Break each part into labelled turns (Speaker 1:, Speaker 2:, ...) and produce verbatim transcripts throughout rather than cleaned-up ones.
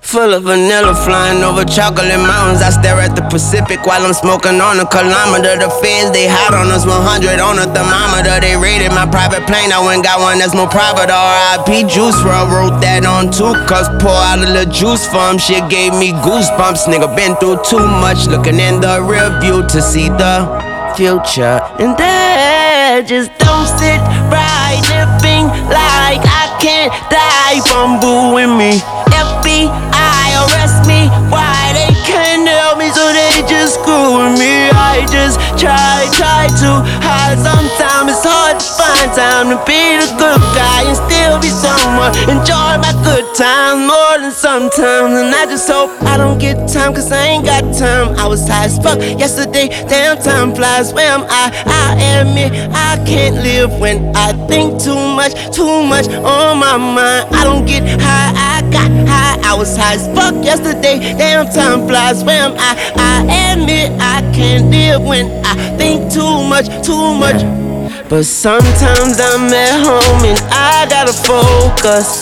Speaker 1: Full of vanilla, flying over chocolate mountains. I stare at the Pacific while I'm smoking on a kilometer. The feds, they hot on us, one hundred on a thermometer. They raided my private plane, I went got one that's more private. R I P Juice world, wrote that on two cups. Pour out a little juice for him, shit gave me goosebumps. Nigga been through too much, looking in the rear view to see the future. And that just don't sit right, living like I can't die from booing me. F B I arrest me, why they can't help me, so they just screwing me. I just try, try to hide. Sometimes it's hard to find time to be the good guy and still be someone. Enjoy my good times more than sometimes, and I just hope I don't get time, cause I ain't got time. I was high as fuck yesterday, damn time flies. Where am I? I admit I can't live when I think too much, too much on my mind. I don't get high, I got high. I was high as fuck yesterday, damn time flies. Where am I? I admit I can't live when I think too much, too much. But sometimes I'm at home and I gotta focus.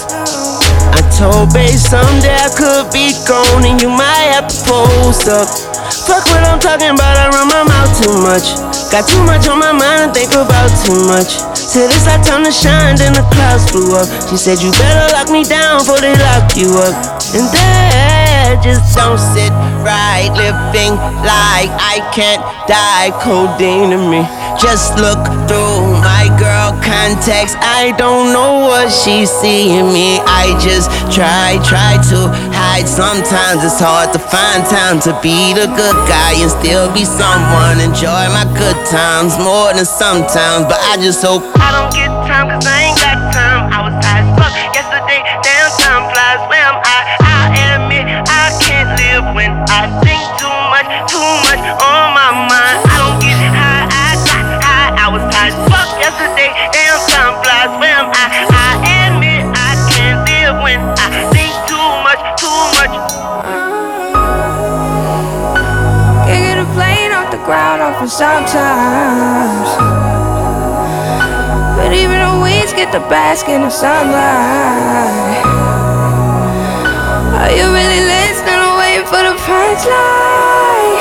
Speaker 1: I told babe someday I could be gone and you might have to post up. Fuck what I'm talking about, I run my mouth too much. Got too much on my mind and think about too much. Till it's our time to shine, then the clouds flew up. She said you better lock me down before they lock you up. And that just don't sit right, living like I can't die, codeine to me. Just look through my girl contacts, I don't know what she's seeing me. I just try, try to hide. Sometimes it's hard to find time to be the good guy and still be someone. Enjoy my good times more than sometimes, but I just hope I don't get time, cause I ain't got time. I was high as fuck yesterday, damn time flies. Where am I? I admit I can't live when I think too much, too much on my mind. I don't get high, I got high. I was high as fuck yesterday, damn time flies. Where am I? I admit I can't live when I think too much, too much.
Speaker 2: Can't get a plane off the ground often sometimes, but even the weeds get the bask in the sunlight. Are you really listening or waiting for the punchline?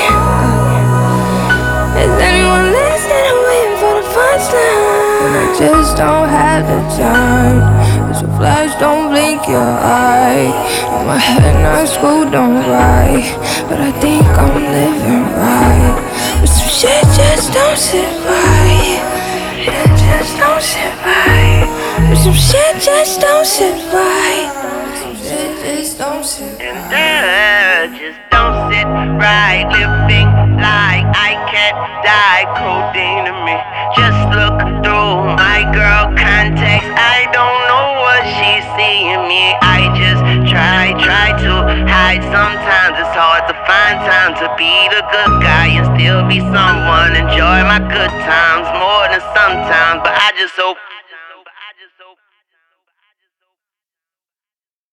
Speaker 2: Is anyone listening or waiting for the punchline? I just don't have the time. It's a flash, don't blink your eye. In my head not screwed, don't right, but I think I'm living right. But some shit just don't sit right. It just don't sit right. But some shit just don't sit right. Some shit just don't sit right.
Speaker 1: And that just don't sit right, living like I can't die, codeine to me. Just look through my girl contacts, I don't know what she's seeing me. I just try, try to hide. Sometimes it's hard to find time to be the good guy and still be someone. Enjoy my good times more than sometimes, but I just hope